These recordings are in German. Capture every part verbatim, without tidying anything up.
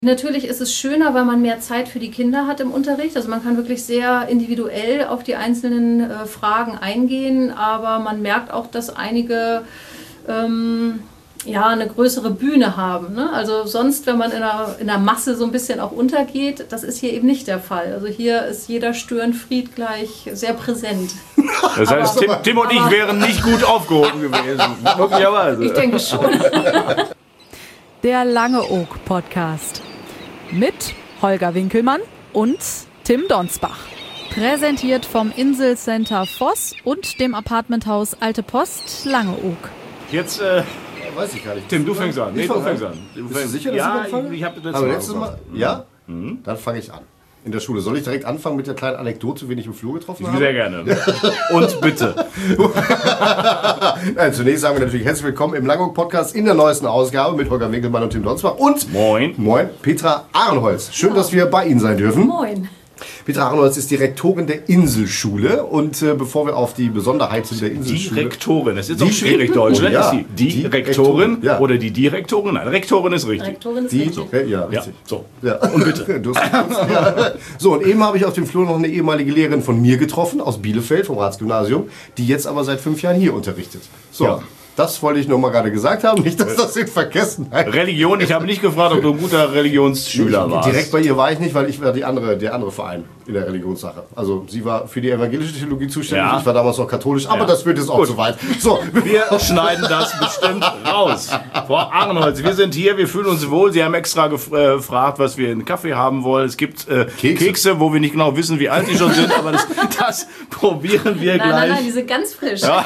Natürlich ist es schöner, weil man mehr Zeit für die Kinder hat im Unterricht. Also man kann wirklich sehr individuell auf die einzelnen äh, Fragen eingehen, aber man merkt auch, dass einige ähm, ja, eine größere Bühne haben. Ne? Also sonst, wenn man in der, in der Masse so ein bisschen auch untergeht, das ist hier eben nicht der Fall. Also hier ist jeder Störenfried gleich sehr präsent. Das heißt, aber, Tim, Tim und ich wären nicht gut aufgehoben gewesen. Möglicherweise. Ich denke schon. Der Lange Oak Podcast. Mit Holger Winkelmann und Tim Donsbach. Präsentiert vom Inselcenter Voss und dem Apartmenthaus Alte Post Langeoog. Jetzt, äh, weiß ich gar nicht. Tim, du fängst an. Nee, du fängst an. Du Bist du sicher, dass ja, ich anfange? ich, ich habe das Aber Mal letztes Mal, ja? Mhm. Dann fange ich an. In der Schule. Soll ich direkt anfangen mit der kleinen Anekdote, wen ich im Flur getroffen habe? Sehr gerne. Und bitte. Nein, zunächst sagen wir natürlich herzlich willkommen im Langeoog Podcast in der neuesten Ausgabe mit Holger Winkelmann und Tim Donsbach und Moin. Moin, Petra Ahrenholz. Schön, dass wir bei Ihnen sein dürfen. Moin. Petra Ahrenholz ist Direktorin der Inselschule und äh, bevor wir auf die Besonderheiten der Inselschule... Direktorin, das ist jetzt auch schwierig Deutsch, oh, ne? ja. Ist die Direktorin ja. oder die Direktorin? Nein, Rektorin ist richtig. Rektorin ist die, richtig. Ja, ja, richtig. Ja, so. Ja. Und bitte. Du hast, ja. So, und eben habe ich auf dem Flur noch eine ehemalige Lehrerin von mir getroffen, aus Bielefeld, vom Ratsgymnasium, die jetzt aber seit fünf Jahren hier unterrichtet. So. Ja. Das wollte ich nur mal gerade gesagt haben, nicht, dass das in Vergessenheit... Religion, ich habe nicht gefragt, ob du ein guter Religionsschüler warst. Direkt bei ihr war ich nicht, weil ich war die andere, der andere Verein in der Religionssache. Also sie war für die evangelische Theologie zuständig, ja. Ich war damals noch katholisch, aber ja. das wird jetzt auch Gut. zu weit. So. Wir schneiden das bestimmt raus. Frau Ahrenholz, wir sind hier, wir fühlen uns wohl. Sie haben extra gefragt, was wir in Kaffee haben wollen. Es gibt äh, Kekse. Kekse, wo wir nicht genau wissen, wie alt die schon sind, aber das, das probieren wir nein, gleich. Nein, nein, die sind ganz frisch. Ja.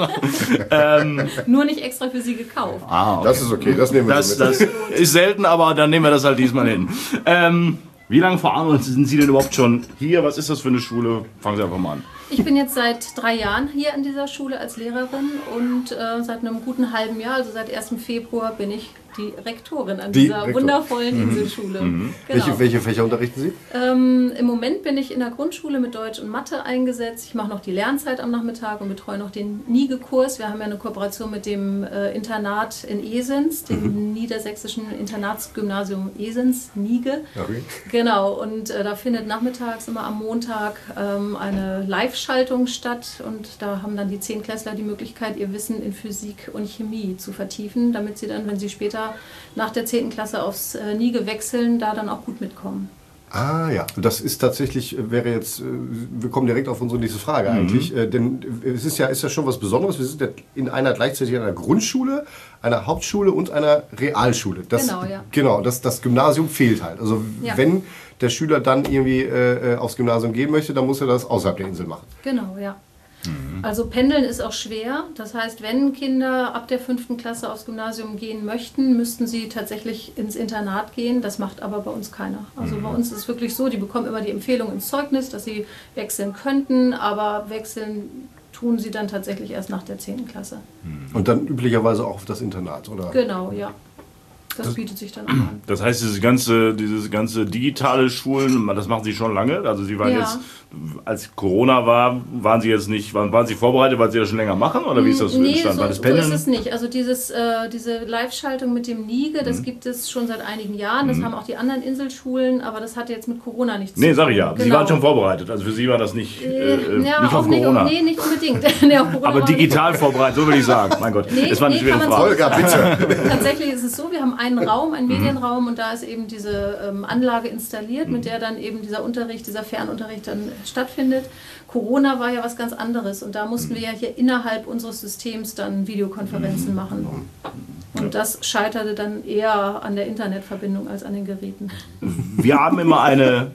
ähm, Nur nicht extra für Sie gekauft. Ah, okay. Das ist okay, das nehmen wir das, so mit. Das ist selten, aber dann nehmen wir das halt diesmal hin. Ähm, wie lange, Frau Ahrenholz, sind Sie denn überhaupt schon hier? Was ist das für eine Schule? Fangen Sie einfach mal an. Ich bin jetzt seit drei Jahren hier an dieser Schule als Lehrerin und äh, seit einem guten halben Jahr, also seit ersten Februar, bin ich die Rektorin an die dieser Rektor. wundervollen Inselschule. Mhm. Genau. Welche, welche Fächer unterrichten Sie? Ähm, Im Moment bin ich in der Grundschule mit Deutsch und Mathe eingesetzt. Ich mache noch die Lernzeit am Nachmittag und betreue noch den NIGE-Kurs. Wir haben ja eine Kooperation mit dem äh, Internat in Esens, dem mhm. Niedersächsischen Internatsgymnasium Esens, NIGE. Okay. Genau, und äh, da findet nachmittags immer am Montag ähm, eine Live-Schaltung statt und da haben dann die Zehntklässler die Möglichkeit, ihr Wissen in Physik und Chemie zu vertiefen, damit sie dann, wenn sie später nach der zehnten Klasse aufs äh, NIGE wechseln, da dann auch gut mitkommen. Ah ja, das ist tatsächlich, wäre jetzt, wir kommen direkt auf unsere nächste Frage eigentlich, mhm. äh, denn es ist ja, ist ja schon was Besonderes, wir sind ja in einer gleichzeitig in einer Grundschule, einer Hauptschule und einer Realschule. Das, genau, ja. Genau, das, das Gymnasium fehlt halt. Also ja. wenn der Schüler dann irgendwie äh, aufs Gymnasium gehen möchte, dann muss er das außerhalb der Insel machen. Genau, ja. Also pendeln ist auch schwer. Das heißt, wenn Kinder ab der fünften Klasse aufs Gymnasium gehen möchten, müssten sie tatsächlich ins Internat gehen. Das macht aber bei uns keiner. Also bei uns ist es wirklich so, die bekommen immer die Empfehlung ins Zeugnis, dass sie wechseln könnten, aber wechseln tun sie dann tatsächlich erst nach der zehnten Klasse. Und dann üblicherweise auch auf das Internat, oder? Genau, ja. Das bietet sich dann auch an. Das heißt, dieses ganze, dieses ganze digitale Schulen, das machen Sie schon lange? Also Sie waren ja. jetzt, als Corona war, waren Sie jetzt nicht, waren, waren Sie vorbereitet, weil Sie das schon länger machen? Oder wie ist das nee, entstanden? So, war das so ist es nicht. Also dieses, äh, diese Live-Schaltung mit dem NIGE, das mhm. gibt es schon seit einigen Jahren. Das mhm. haben auch die anderen Inselschulen, aber das hatte jetzt mit Corona nichts nee, zu tun. Nee, sag ich ja. Genau. Sie waren schon vorbereitet. Also für Sie war das nicht, äh, ja, nicht auf nicht, Corona. Nee, nicht unbedingt. nee, auf aber digital vorbereitet, so würde ich sagen. Mein Gott, nee, das war eine nee, schwere Frage. Holger, bitte. Tatsächlich ist es so, wir haben einen Raum, einen Medienraum und da ist eben diese ähm, Anlage installiert, mit der dann eben dieser Unterricht, dieser Fernunterricht dann stattfindet. Corona war ja was ganz anderes und da mussten wir ja hier innerhalb unseres Systems dann Videokonferenzen machen. Und das scheiterte dann eher an der Internetverbindung als an den Geräten. Wir haben immer eine,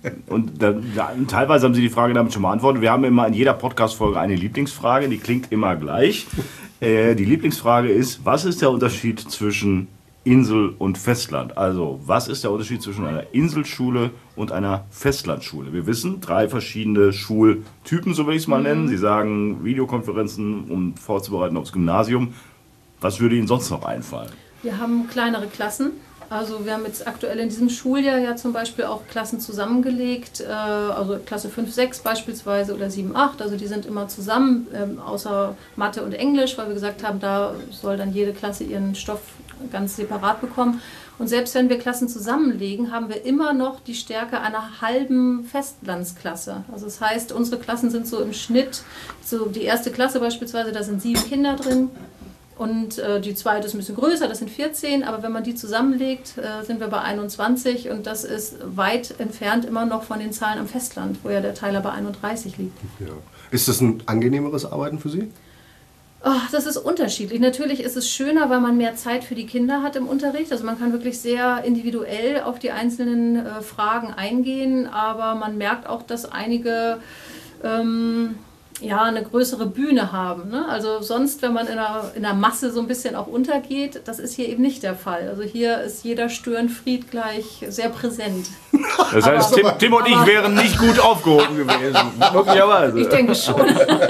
und da, da, teilweise haben Sie die Frage damit schon beantwortet, wir haben immer in jeder Podcast-Folge eine Lieblingsfrage, die klingt immer gleich. Äh, die Lieblingsfrage ist, was ist der Unterschied zwischen Insel und Festland? Also, was ist der Unterschied zwischen einer Inselschule und einer Festlandschule? Wir wissen, drei verschiedene Schultypen, so will ich es mal mhm. nennen. Sie sagen Videokonferenzen, um vorzubereiten aufs Gymnasium. Was würde Ihnen sonst noch einfallen? Wir haben kleinere Klassen. Also wir haben jetzt aktuell in diesem Schuljahr ja zum Beispiel auch Klassen zusammengelegt, äh, also Klasse fünf, sechs beispielsweise oder sieben, acht, also die sind immer zusammen, ähm, außer Mathe und Englisch, weil wir gesagt haben, da soll dann jede Klasse ihren Stoff ganz separat bekommen. Und selbst wenn wir Klassen zusammenlegen, haben wir immer noch die Stärke einer halben Festlandsklasse. Also das heißt, unsere Klassen sind so im Schnitt, so die erste Klasse beispielsweise, da sind sieben Kinder drin. Und äh, die zweite ist ein bisschen größer, das sind vierzehn, aber wenn man die zusammenlegt, äh, sind wir bei einundzwanzig und das ist weit entfernt immer noch von den Zahlen am Festland, wo ja der Teiler bei einunddreißig liegt. Ja. Ist das ein angenehmeres Arbeiten für Sie? Oh, das ist unterschiedlich. Natürlich ist es schöner, weil man mehr Zeit für die Kinder hat im Unterricht. Also man kann wirklich sehr individuell auf die einzelnen äh, Fragen eingehen, aber man merkt auch, dass einige ähm, ja, eine größere Bühne haben. Ne? Also sonst, wenn man in der, in der Masse so ein bisschen auch untergeht, das ist hier eben nicht der Fall. Also hier ist jeder Störenfried gleich sehr präsent. Das heißt, aber, Tim, Tim und ich wären nicht gut aufgehoben gewesen. Möglicherweise. Ich denke schon.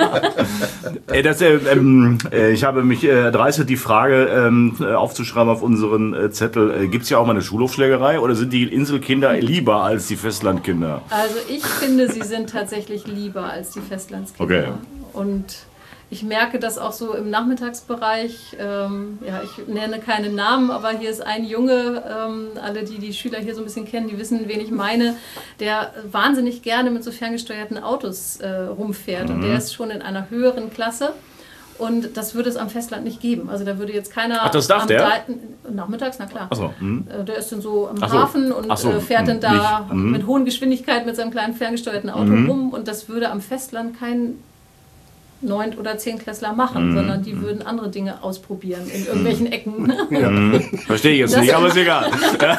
das, äh, äh, ich habe mich äh, erdreistet, die Frage ähm, aufzuschreiben auf unseren äh, Zettel. Äh, Gibt es ja auch mal eine Schulhofschlägerei oder sind die Inselkinder lieber als die Festlandkinder? Also ich finde, sie sind tatsächlich lieber als die Festlandskinder. Okay. Und ich merke das auch so im Nachmittagsbereich. Ähm, ja, ich nenne keine Namen, aber hier ist ein Junge, ähm, alle, die die Schüler hier so ein bisschen kennen, die wissen, wen ich meine, der wahnsinnig gerne mit so ferngesteuerten Autos äh, rumfährt. Mhm. Und der ist schon in einer höheren Klasse. Und das würde es am Festland nicht geben. Also da würde jetzt keiner... Ach, das darf am der? Dal- Nachmittags, na klar. Ach so, hm. Der ist dann so am Ach so. Hafen und Ach so, äh, fährt dann da nicht, hm. mit hohen Geschwindigkeiten mit seinem kleinen ferngesteuerten Auto Mhm. rum. Und das würde am Festland kein Neunt- oder Zehntklässler machen, Mhm. sondern die würden andere Dinge ausprobieren in irgendwelchen Ecken. Ja. Mhm. Verstehe ich jetzt Das- nicht, aber ist egal.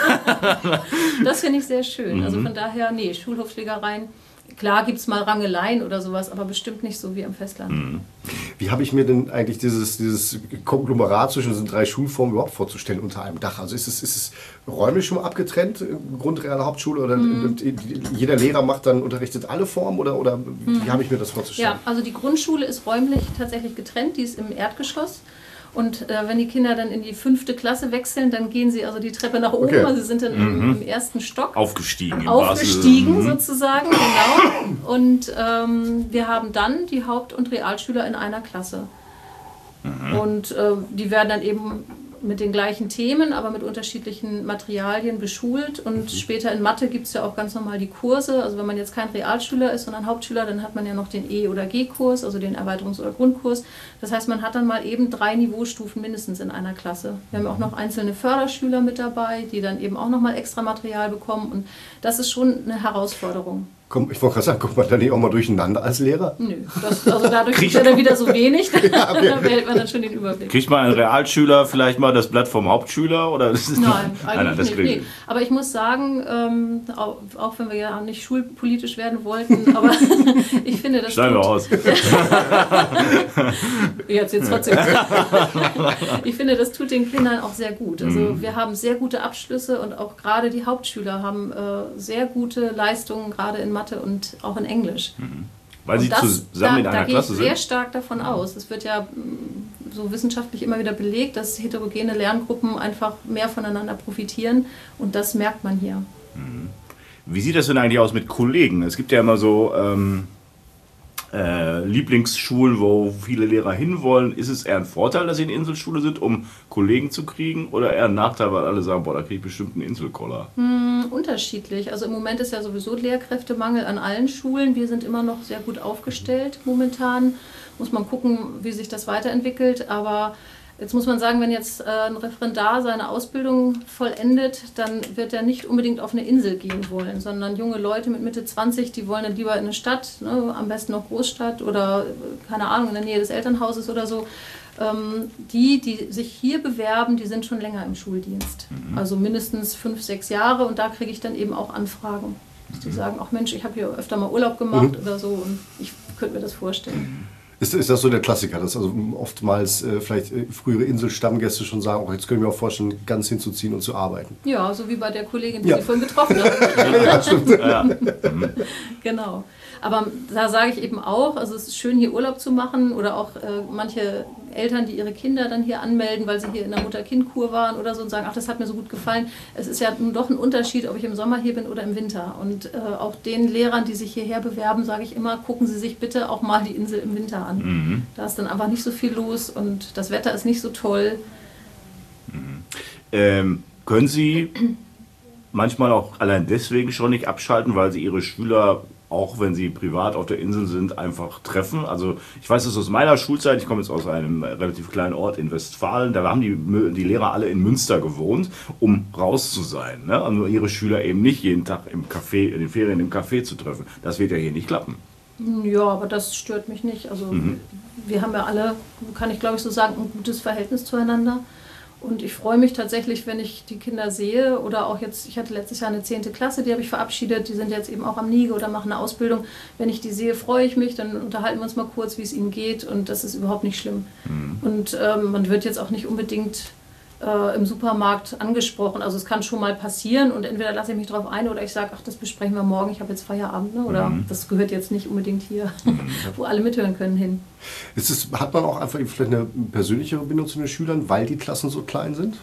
Das finde ich sehr schön. Also Mhm. von daher, nee, Schulhofschlägereien, klar gibt es mal Rangeleien oder sowas, aber bestimmt nicht so wie am Festland. Mhm. Wie habe ich mir denn eigentlich dieses, dieses Konglomerat zwischen diesen drei Schulformen überhaupt vorzustellen unter einem Dach? Also ist es, ist es räumlich schon abgetrennt, Grund-, Real-, Hauptschule, oder Mhm. jeder Lehrer macht dann, unterrichtet alle Formen, oder, oder wie habe ich mir das vorzustellen? Ja, also die Grundschule ist räumlich tatsächlich getrennt, die ist im Erdgeschoss. Und äh, wenn die Kinder dann in die fünfte Klasse wechseln, dann gehen sie also die Treppe nach oben, Okay. also sie sind dann im, im ersten Stock. Aufgestiegen. im Aufgestiegen wahrsten- sozusagen, genau. Und ähm, wir haben dann die Haupt- und Realschüler in einer Klasse. Und äh, die werden dann eben mit den gleichen Themen, aber mit unterschiedlichen Materialien beschult. Und später in Mathe gibt es ja auch ganz normal die Kurse. Also wenn man jetzt kein Realschüler ist, sondern Hauptschüler, dann hat man ja noch den E- oder G-Kurs, also den Erweiterungs- oder Grundkurs. Das heißt, man hat dann mal eben drei Niveaustufen mindestens in einer Klasse. Wir haben auch noch einzelne Förderschüler mit dabei, die dann eben auch nochmal extra Material bekommen. Und das ist schon eine Herausforderung. Komm, ich wollte gerade sagen, kommt man da nicht auch mal durcheinander als Lehrer? Nö, das, also dadurch ist ja dann wieder so wenig, da behält man dann schon den Überblick. Kriegt mal ein Realschüler vielleicht mal das Blatt vom Hauptschüler? Oder ist das Nein, nein, eigentlich nein, das nicht. kriegt- Nee. Aber ich muss sagen, ähm, auch, auch wenn wir ja nicht schulpolitisch werden wollten, aber ich finde, das Schneiden wir tut, aus. jetzt jetzt trotzdem. Ich finde, das tut den Kindern auch sehr gut. Also Mhm. wir haben sehr gute Abschlüsse und auch gerade die Hauptschüler haben äh, sehr gute Leistungen, gerade in Mathe und auch in Englisch. Weil sie Und das, zusammen in da, einer da gehe Klasse ich sehr sind. stark davon aus. Es wird ja mm, so wissenschaftlich immer wieder belegt, dass heterogene Lerngruppen einfach mehr voneinander profitieren und das merkt man hier. Wie sieht das denn eigentlich aus mit Kollegen? Es gibt ja immer so ähm, äh, Lieblingsschulen, wo viele Lehrer hinwollen. Ist es eher ein Vorteil, dass sie eine Inselschule sind, um Kollegen zu kriegen? Oder eher ein Nachteil, weil alle sagen, boah, da kriege ich bestimmt einen Inselkoller? Hm, unterschiedlich. Also im Moment ist ja sowieso Lehrkräftemangel an allen Schulen. Wir sind immer noch sehr gut aufgestellt momentan. Muss man gucken, wie sich das weiterentwickelt. Aber jetzt muss man sagen, wenn jetzt äh, ein Referendar seine Ausbildung vollendet, dann wird er nicht unbedingt auf eine Insel gehen wollen, sondern junge Leute mit Mitte zwanzig, die wollen dann lieber in eine Stadt, ne, am besten noch Großstadt oder, äh, keine Ahnung, in der Nähe des Elternhauses oder so. Ähm, die, die sich hier bewerben, die sind schon länger im Schuldienst. Mhm. Also mindestens fünf, sechs Jahre und da kriege ich dann eben auch Anfragen. Dass die sagen, ach Mensch, ich habe hier öfter mal Urlaub gemacht mhm. oder so und ich könnte mir das vorstellen. Ist, ist das so der Klassiker, dass also oftmals äh, vielleicht äh, frühere Inselstammgäste schon sagen, oh, jetzt können wir auch vorstellen, ganz hinzuziehen und zu arbeiten? Ja, so wie bei der Kollegin, die Ja. Sie vorhin getroffen haben. Ja, stimmt. Ja. Genau. Aber da sage ich eben auch, also es ist schön, hier Urlaub zu machen oder auch äh, manche Eltern, die ihre Kinder dann hier anmelden, weil sie hier in der Mutter-Kind-Kur waren oder so und sagen, ach, das hat mir so gut gefallen. Es ist ja nun doch ein Unterschied, ob ich im Sommer hier bin oder im Winter. Und äh, auch den Lehrern, die sich hierher bewerben, sage ich immer, gucken Sie sich bitte auch mal die Insel im Winter an. Mhm. Da ist dann einfach nicht so viel los und das Wetter ist nicht so toll. Ähm, können Sie manchmal auch allein deswegen schon nicht abschalten, weil Sie Ihre Schüler, auch wenn sie privat auf der Insel sind, einfach treffen? Also ich weiß das aus meiner Schulzeit, ich komme jetzt aus einem relativ kleinen Ort in Westfalen, da haben die, die Lehrer alle in Münster gewohnt, um raus zu sein. Ne? Also ihre Schüler eben nicht jeden Tag im Café, in den Ferien im Café zu treffen. Das wird ja hier nicht klappen. Ja, aber das stört mich nicht. Also mhm. wir haben ja alle, kann ich glaube ich so sagen, ein gutes Verhältnis zueinander. Und ich freue mich tatsächlich, wenn ich die Kinder sehe oder auch jetzt, ich hatte letztes Jahr eine zehnte Klasse, die habe ich verabschiedet, die sind jetzt eben auch am N I G E oder machen eine Ausbildung. Wenn ich die sehe, freue ich mich, dann unterhalten wir uns mal kurz, wie es ihnen geht und das ist überhaupt nicht schlimm. Mhm. Und ähm, man wird jetzt auch nicht unbedingt äh, im Supermarkt angesprochen, also es kann schon mal passieren und entweder lasse ich mich darauf ein oder ich sage, ach, das besprechen wir morgen, ich habe jetzt Feierabend, ne? Oder mhm. das gehört jetzt nicht unbedingt hier, mhm. wo alle mithören können, hin. Ist es, hat man auch einfach vielleicht eine persönlichere Bindung zu den Schülern, weil die Klassen so klein sind?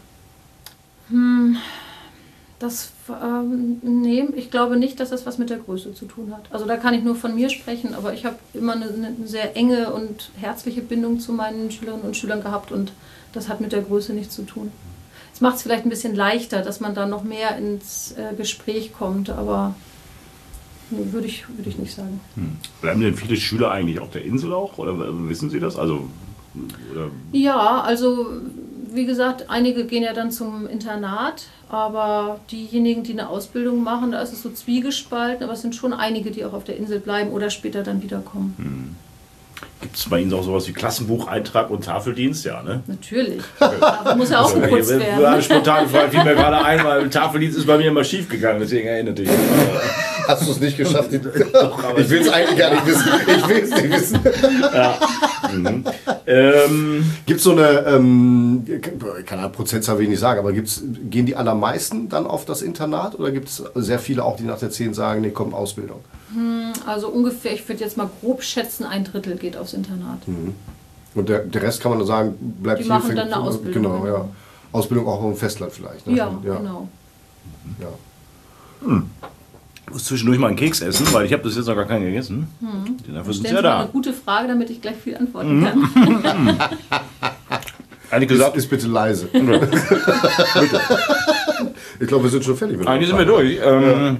Hm, das, ähm, nee, ich glaube nicht, dass das was mit der Größe zu tun hat. Also da kann ich nur von mir sprechen, aber ich habe immer eine, eine sehr enge und herzliche Bindung zu meinen Schülerinnen und Schülern gehabt und das hat mit der Größe nichts zu tun. Es macht es vielleicht ein bisschen leichter, dass man da noch mehr ins äh, Gespräch kommt, aber nee, würde ich, würde ich nicht sagen. Hm. Bleiben denn viele Schüler eigentlich auf der Insel auch? Oder wissen Sie das? Also, oder? Ja, also wie gesagt, einige gehen ja dann zum Internat, aber diejenigen, die eine Ausbildung machen, da ist es so zwiegespalten, aber es sind schon einige, die auch auf der Insel bleiben oder später dann wiederkommen. Hm. Gibt es bei Ihnen auch sowas wie Klassenbucheintrag und Tafeldienst? Ja, ne? Natürlich. Da muss ja auch also, geputzt werden. Eine spontane Frage fiel mir gerade ein, weil Tafeldienst ist bei mir immer schief gegangen, deswegen erinnerte ich mich. Hast du es nicht geschafft? Ich will es eigentlich gar nicht wissen. Ich will es nicht wissen. Ja. Mhm. Ähm, gibt es so eine, ähm, keine Ahnung, Prozentzahl will ich nicht sagen, aber gibt's, gehen die allermeisten dann auf das Internat oder gibt es sehr viele auch, die nach der zehn sagen, nee, komm, Ausbildung? Also ungefähr, ich würde jetzt mal grob schätzen, ein Drittel geht aufs Internat. Mhm. Und der, der Rest kann man nur sagen, bleibt die hier. Die machen fängt, dann eine Ausbildung. Genau, ja. Ausbildung auch im Festland vielleicht. Ne? Ja, ja, genau. Ja. Hm. Ich muss zwischendurch mal einen Keks essen, weil ich habe das jetzt noch gar keinen gegessen. Hm. Dafür sind Sie ja da. Eine gute Frage, damit ich gleich viel antworten hm. kann. Eigentlich gesagt, ist, ist bitte leise. Ich glaube, wir sind schon fertig. Mit eigentlich sind wir durch. Ähm,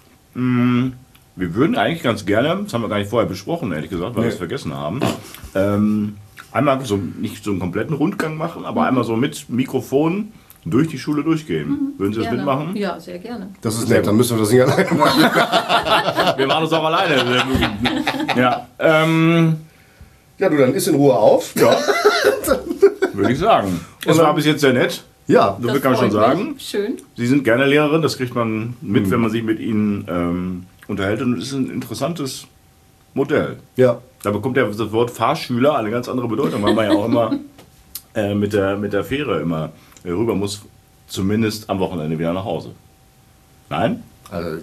ja. Wir würden eigentlich ganz gerne, das haben wir gar nicht vorher besprochen, ehrlich gesagt, weil nee. wir es vergessen haben, ähm, einmal so, nicht so einen kompletten Rundgang machen, aber mhm. einmal so mit Mikrofon durch die Schule durchgehen. Mhm. Würden Sie gerne. das mitmachen? Ja, sehr gerne. Das ist nett, dann müssen wir das nicht alleine machen. Wir machen das auch alleine. Ja, ähm, ja, du, dann isst in Ruhe auf. Ja. Würde ich sagen. Es war bis jetzt sehr nett. Ja, so viel kann man schon sagen. Schön. Sie sind gerne Lehrerin, das kriegt man mit, mhm. wenn man sich mit Ihnen ähm, unterhält. Und es ist ein interessantes Modell. Ja. Da bekommt ja das Wort Fahrschüler eine ganz andere Bedeutung, weil man ja auch immer äh, mit, der, mit der Fähre immer rüber muss, zumindest am Wochenende wieder nach Hause. Nein? Also,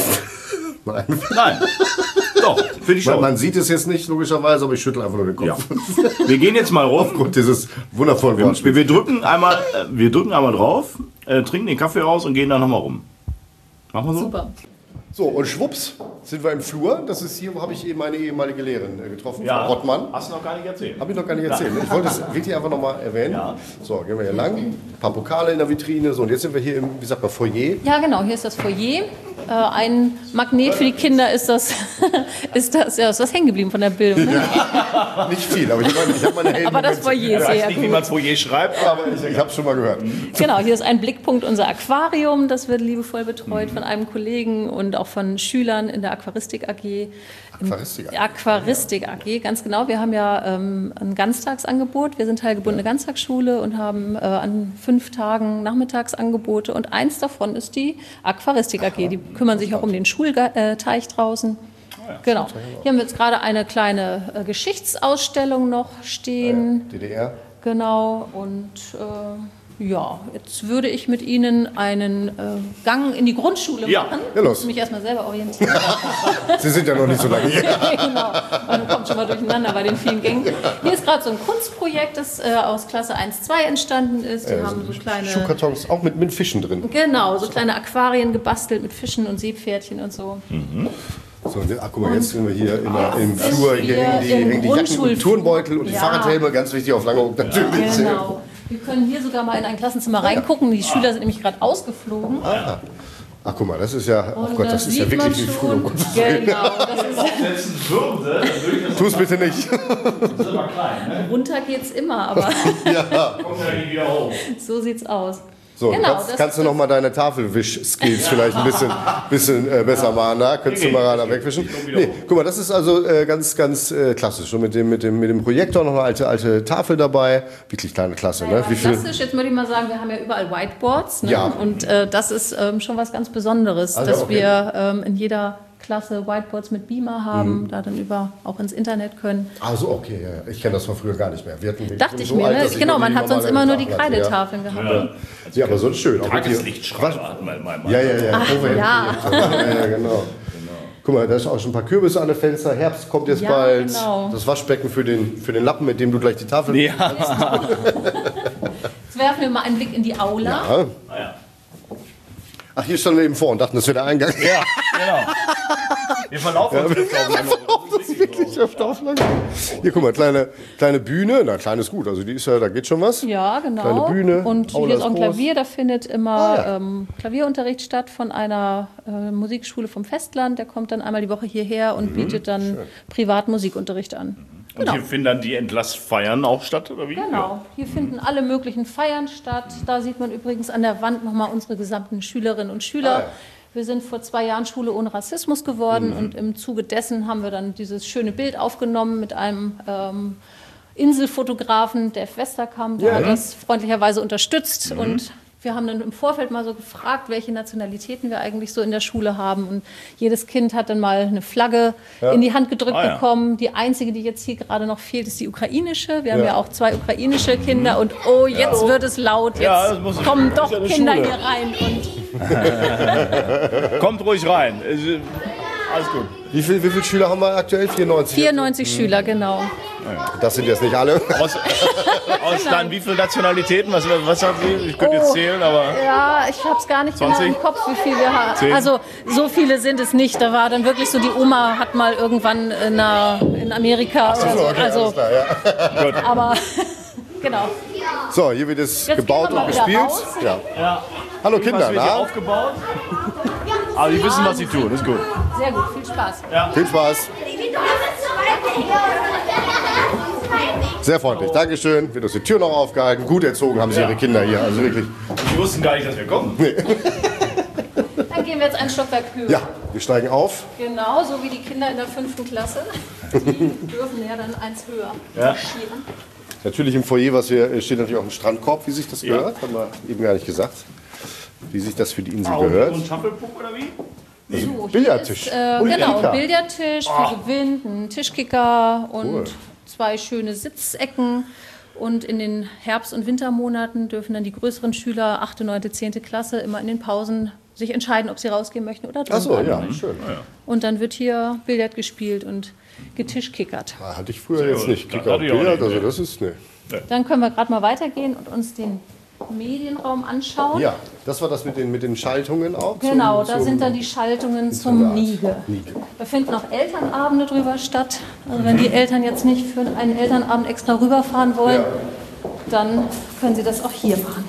nein. Nein. Doch, finde ich schon. Man, man sieht es jetzt nicht, logischerweise, aber ich schüttel einfach nur den Kopf. Ja. Wir gehen jetzt mal rauf. Aufgrund dieses wundervollen Wortes. Wir, wir, drücken einmal, äh, wir drücken einmal drauf, äh, trinken den Kaffee raus und gehen dann nochmal rum. Machen wir so? Super. So, und schwupps sind wir im Flur. Das ist hier, wo habe ich eben meine ehemalige Lehrerin äh, getroffen, ja. Frau Rottmann. Hast du noch gar nicht erzählt? Habe ich noch gar nicht erzählt. Ich wollte es wirklich einfach nochmal erwähnen. Ja. So, gehen wir hier lang. Ein paar Pokale in der Vitrine. So, und jetzt sind wir hier im, wie sagt man, Foyer. Ja, genau, hier ist das Foyer. Äh, ein Magnet für die Kinder ist das, ist das, ja, ist das hängen geblieben von der Bildung. Ne? Ja, nicht viel, aber ich habe meine, ich hab meine Helden. Aber das Foyer ist sehr sehr nicht, gut. Wie man Foyer schreibt, aber ich, ich habe es schon mal gehört. Genau, hier ist ein Blickpunkt unser Aquarium. Das wird liebevoll betreut mhm. von einem Kollegen und auch von Schülern in der Aquaristik A G. Aquaristik A G. Aquaristik A G, ganz genau. Wir haben ja ähm, ein Ganztagsangebot. Wir sind teilgebundene Ganztagsschule und haben äh, an fünf Tagen Nachmittagsangebote. Und eins davon ist die Aquaristik A G. Die kümmern sich auch um den Schulteich draußen. Genau. Hier haben wir jetzt gerade eine kleine äh, Geschichtsausstellung noch stehen. D D R. Genau. Und äh, ja, jetzt würde ich mit Ihnen einen äh, Gang in die Grundschule ja. machen. Ja, los. Ich muss mich erstmal selber orientieren. Sie sind ja noch nicht so lange hier. Genau, man kommt schon mal durcheinander bei den vielen Gängen. Hier ist gerade so ein Kunstprojekt, das äh, aus Klasse eins zwei entstanden ist. Die äh, haben so kleine Schuhkartons, auch mit, mit Fischen drin. Genau, so kleine Aquarien gebastelt mit Fischen und Seepferdchen und so. Mhm. So, ach, guck mal, jetzt sind wir hier immer im Flur, hier hängen die, hängen die Jacken und Turnbeutel und die ja. Fahrradhelme, ganz wichtig auf Langeoog natürlich. Genau. Wir können hier sogar mal in ein Klassenzimmer reingucken. Die Schüler sind nämlich gerade ausgeflogen. Ah. Ach, guck mal, das ist ja, oh Und Gott, das ist ja wirklich wie früher. Um Gottes Willen. Genau, das ist Tu es bitte nicht. Das ist aber klein, ne? runter geht's immer, aber Ja. Kommt ja nicht wieder hoch. so sieht's aus. So, Genau, kannst, das kannst du ist- noch mal deine Tafelwisch-Skills vielleicht ein bisschen, bisschen äh, besser machen, da? Könntest du mal gerade wegwischen? Nee, guck mal, das ist also äh, ganz, ganz äh, klassisch. Und mit dem, mit, dem, mit dem Projektor noch eine alte, alte Tafel dabei. Wirklich kleine Klasse, ne? Wie viel? Klassisch, jetzt würde ich mal sagen, wir haben ja überall Whiteboards. Ne? Ja. Und äh, das ist ähm, schon was ganz Besonderes, Also, dass okay. wir ähm, in jeder Klasse Whiteboards mit Beamer haben, Mhm. da dann über auch ins Internet können. Ah, so, okay, ja, ja. Ich kenne das von früher gar nicht mehr. Wir hatten wirklich Dachte ich so mir, alt, ne? dass ich Genau, noch man die hat sonst normale immer nur die Tafel hatte, ja. Kreidetafeln gehabt. Ja. Ja, aber so schön. Auch mit hier- Tageslichtstrahler hatten wir mal. Ja, ja, ja. Ach, Overhead- ja. ja, ja, genau. Guck mal, da ist auch schon ein paar Kürbisse an den Fenstern. Herbst kommt jetzt Ja, bald. genau. Das Waschbecken für den, für den Lappen, mit dem du gleich die Tafel... Ja. Jetzt werfen wir mal einen Blick in die Aula. Ja. Ah, ja. Ach, hier standen wir eben vor und dachten, das wäre der Eingang. Ja, genau. Wir verlaufen uns jetzt auch Das ist wirklich öfter auf lang. Hier, guck mal, kleine, kleine Bühne. Na, klein ist gut. Also die ist ja, da geht schon was. Ja, genau. Kleine Bühne, Und Aula hier ist ist auch ein groß. Klavier, da findet immer Ah, ja. ähm, Klavierunterricht statt von einer äh, Musikschule vom Festland. Der kommt dann einmal die Woche hierher und Mhm, bietet dann privat Musikunterricht an. Und hier finden dann die Entlassfeiern auch statt, oder wie? Genau, hier finden alle möglichen Feiern statt. Da sieht man übrigens an der Wand nochmal unsere gesamten Schülerinnen und Schüler. Ah, ja. Wir sind vor zwei Jahren Schule ohne Rassismus geworden und im Zuge dessen haben wir dann dieses schöne Bild aufgenommen mit einem ähm, Inselfotografen, Dave Westerkamp, der Ja. hat das freundlicherweise unterstützt und wir haben dann im Vorfeld mal so gefragt, welche Nationalitäten wir eigentlich so in der Schule haben. Und jedes Kind hat dann mal eine Flagge in die Hand gedrückt Ah, ja. bekommen. Die einzige, die jetzt hier gerade noch fehlt, ist die ukrainische. Wir haben Ja. ja auch zwei ukrainische Kinder. Und oh, jetzt wird es laut. Jetzt Ja, das muss ich- kommen das doch ist ja eine Kinder Schule. hier rein. Und Kommt ruhig rein. Es ist- Alles gut. Wie viele wie viel Schüler haben wir aktuell? vierundneunzig. vierundneunzig Schüler, genau. Das sind jetzt nicht alle. Aus, aus dann wie viele Nationalitäten? Was, was haben Sie? Ich könnte jetzt zählen, aber. Ja, ich habe es gar nicht genau zwanzig? im Kopf, wie viel wir haben. zehn? Also so viele sind es nicht. Da war dann wirklich so, die Oma hat mal irgendwann in, einer, in Amerika. oder so. Okay, Also, alles klar, ja. aber genau. So, hier wird es Jetzt gebaut gehen wir und mal wieder gespielt. raus. Ja. Ja. Hallo Was Kinder, wird hier na? aufgebaut? Aber die wissen, was sie tun. Das ist gut. Sehr gut, viel Spaß. Viel Spaß. Sehr freundlich, Dankeschön. Wird uns die Tür noch aufgehalten. Gut erzogen haben sie ihre Kinder hier. Also wirklich. Die wussten gar nicht, dass wir kommen. Dann gehen wir jetzt ein Stockwerk höher. Ja, wir steigen auf. Genau, so wie die Kinder in der fünften Klasse. Die dürfen ja dann eins höher Ja. marschieren. Natürlich im Foyer, was hier steht, natürlich auch ein Strandkorb, wie sich das gehört. Haben wir eben gar nicht gesagt. Wie sich das für die Insel gehört. Und Shufflepuck oder wie? So, hier Billardtisch. Ist, äh, Und genau, Kicker. Billardtisch für Gewinn, ein Tischkicker und Cool. zwei schöne Sitzecken. Und in den Herbst- und Wintermonaten dürfen dann die größeren Schüler, achte, neunte, zehnte Klasse, immer in den Pausen sich entscheiden, ob sie rausgehen möchten oder drin Achso, bleiben ja, wollen. schön. Und dann wird hier Billard gespielt und getischkickert. Ah, hatte ich früher jetzt nicht. Das Kicker hatte und ich auch Billard, nicht, also nee. das ist, ne. Dann können wir gerade mal weitergehen und uns den Medienraum anschauen. Ja, das war das mit den, mit den Schaltungen auch. zum- Genau, da zum- sind dann die Schaltungen zum Internat. Niege. Niege. Da finden auch Elternabende drüber statt. Also wenn die Eltern jetzt nicht für einen Elternabend extra rüberfahren wollen, Ja. dann können sie das auch hier machen.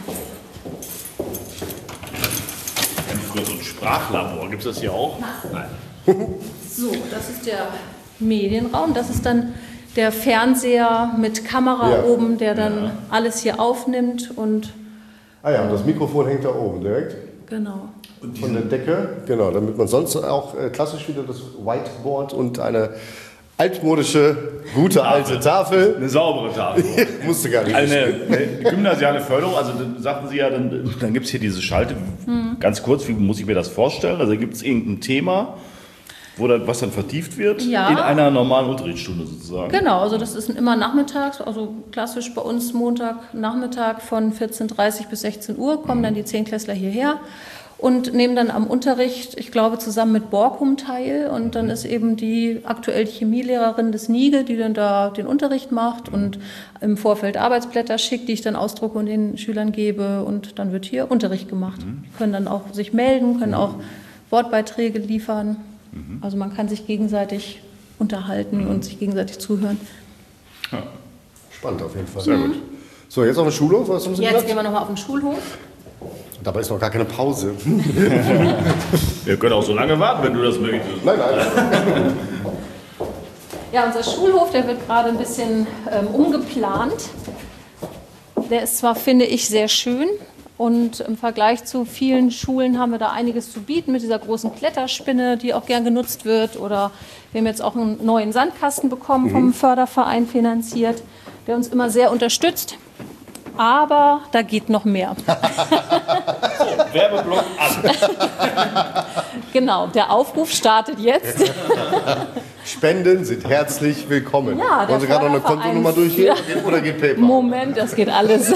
Früher so ein Sprachlabor. Gibt es das hier auch? Nein. So, das ist der Medienraum. Das ist dann der Fernseher mit Kamera Ja. oben, der dann alles hier aufnimmt und Ah ja, und das Mikrofon hängt da oben direkt. genau. Von der Decke, genau, damit man sonst auch äh, klassisch wieder das Whiteboard und eine altmodische, gute alte Tafel. Eine saubere Tafel. Musste gar nicht. Eine, eine gymnasiale Förderung, also dann sagten Sie ja, dann, dann gibt es hier diese Schalte. Ganz kurz, wie muss ich mir das vorstellen? Also gibt es irgendein Thema, wo dann, was dann vertieft wird Ja. in einer normalen Unterrichtsstunde sozusagen? Genau, also das ist immer nachmittags, also klassisch bei uns Montag, Nachmittag von vierzehn Uhr dreißig bis sechzehn Uhr kommen dann die Zehntklässler hierher und nehmen dann am Unterricht, ich glaube, zusammen mit Borkum teil. Und dann ist eben die aktuell Chemielehrerin des Niege, die dann da den Unterricht macht und im Vorfeld Arbeitsblätter schickt, die ich dann ausdrucke und den Schülern gebe. Und dann wird hier Unterricht gemacht. Die können dann auch sich melden, können auch Wortbeiträge liefern. Also man kann sich gegenseitig unterhalten und sich gegenseitig zuhören. Spannend auf jeden Fall. Sehr gut. So, jetzt auf den Schulhof. Was haben Sie Jetzt gesagt? gehen wir nochmal auf den Schulhof. Dabei ist noch gar keine Pause. Wir können auch so lange warten, wenn du das möchtest. Nein, nein. Ja, unser Schulhof, der wird gerade ein bisschen ähm, umgeplant. Der ist zwar, finde ich, sehr schön und im Vergleich zu vielen Schulen haben wir da einiges zu bieten mit dieser großen Kletterspinne, die auch gern genutzt wird. Oder wir haben jetzt auch einen neuen Sandkasten bekommen vom Förderverein finanziert, der uns immer sehr unterstützt. Aber da geht noch mehr. So, Werbeblock an. Genau, der Aufruf startet jetzt. Spenden sind herzlich willkommen. Ja, der Wollen Sie gerade noch eine Förderverein Kontonummer durchgehen für- oder geht PayPal? Moment, das geht alles.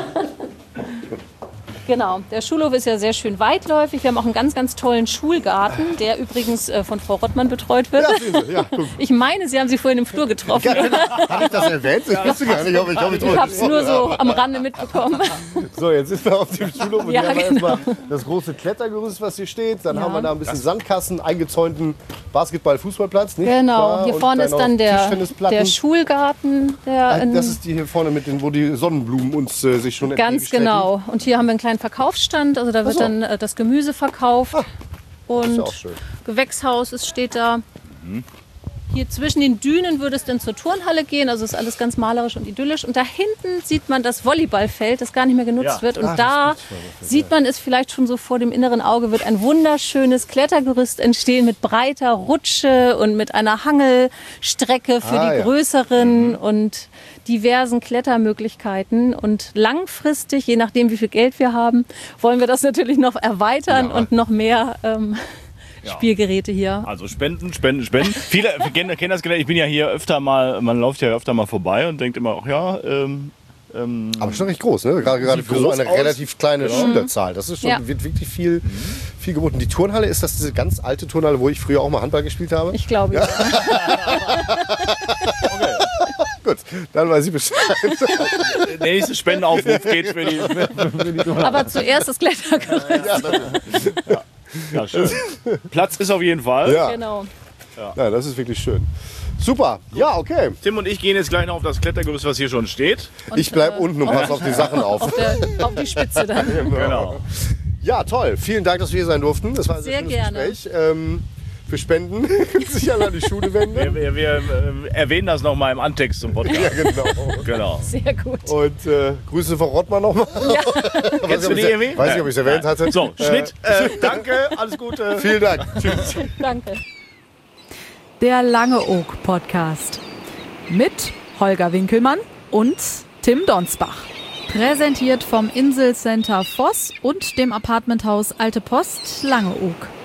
Genau, der Schulhof ist ja sehr schön weitläufig. Wir haben auch einen ganz, ganz tollen Schulgarten, der übrigens äh, von Frau Rottmann betreut wird. Ja, sehen Sie, ja, guck. Ich meine, Sie haben sie vorhin im Flur getroffen. Habe ich das erwähnt? Ich wusste gar nicht, ob ich, ob ich Ich habe es nur so am Rande mitbekommen. So, jetzt sind wir auf dem Schulhof und Ja, hier haben wir genau. erstmal das große Klettergerüst, was hier steht. Dann Ja. haben wir da ein bisschen Sandkasten, eingezäunten Basketball-Fußballplatz. Nicht Genau, wahr? hier Und vorne ist noch dann der, Tischtennisplatten. der Schulgarten. Der Ah, in, das ist die hier vorne, mit den, wo die Sonnenblumen uns äh, sich schon ganz entgegenstrecken. genau. Und hier haben wir einen kleinen Verkaufsstand. Also da wird Ach so. dann äh, das Gemüse verkauft. ist Und ja auch schön. Gewächshaus ist, steht da. Hier zwischen den Dünen würde es dann zur Turnhalle gehen. Also ist alles ganz malerisch und idyllisch. Und da hinten sieht man das Volleyballfeld, das gar nicht mehr genutzt Ja. wird. Und Ah, das da gibt's Volleyballfeld, sieht man es vielleicht schon so vor dem inneren Auge, wird ein wunderschönes Klettergerüst entstehen mit breiter Rutsche und mit einer Hangelstrecke für Ah, die ja. größeren und diversen Klettermöglichkeiten. Und langfristig, je nachdem wie viel Geld wir haben, wollen wir das natürlich noch erweitern Ja. und noch mehr ähm, Spielgeräte hier. Also Spenden, Spenden, Spenden. Viele kennen, kennen das Gelände. Ich bin ja hier öfter mal, man läuft ja öfter mal vorbei und denkt immer, ach ja, ähm, ähm, Aber schon recht groß, ne? Gerade, gerade Sieht für so groß eine aus. relativ kleine Ja. Schülerzahl. Das ist schon, Ja. wird wirklich viel, viel geboten. Die Turnhalle, ist das diese ganz alte Turnhalle, wo ich früher auch mal Handball gespielt habe? Ich glaube, ja. Gut, dann weiß ich Bescheid. der nächste Spendenaufruf geht für die, für die Aber zuerst das Klettergerüst. Ja, das, ja, schön. Platz ist auf jeden Fall. ja. Genau. ja, das ist wirklich schön. Super, ja, okay. Tim und ich gehen jetzt gleich noch auf das Klettergerüst, was hier schon steht. Ich bleib unten und passe auf die Sachen auf. Auf, der, auf die Spitze dann. Genau. Ja, toll. Vielen Dank, dass wir hier sein durften. Das war ein sehr, Sehr schönes gerne. Gespräch. Ähm, für Spenden können Sie sich alle an die Schule wenden. Wir, wir, wir äh, erwähnen das nochmal im Antext zum Podcast. Ja, genau. Genau. Sehr gut. Und äh, Grüße von Rottmann nochmal. Kennst du die irgendwie? Weiß nicht, ob ich es erwähnt hatte. So, Schnitt. Äh, danke, alles Gute. Vielen Dank. Tschüss. Danke. Der Lange Oak Podcast mit Holger Winkelmann und Tim Donsbach. Präsentiert vom Inselcenter Voss und dem Apartmenthaus Alte Post Lange Oak.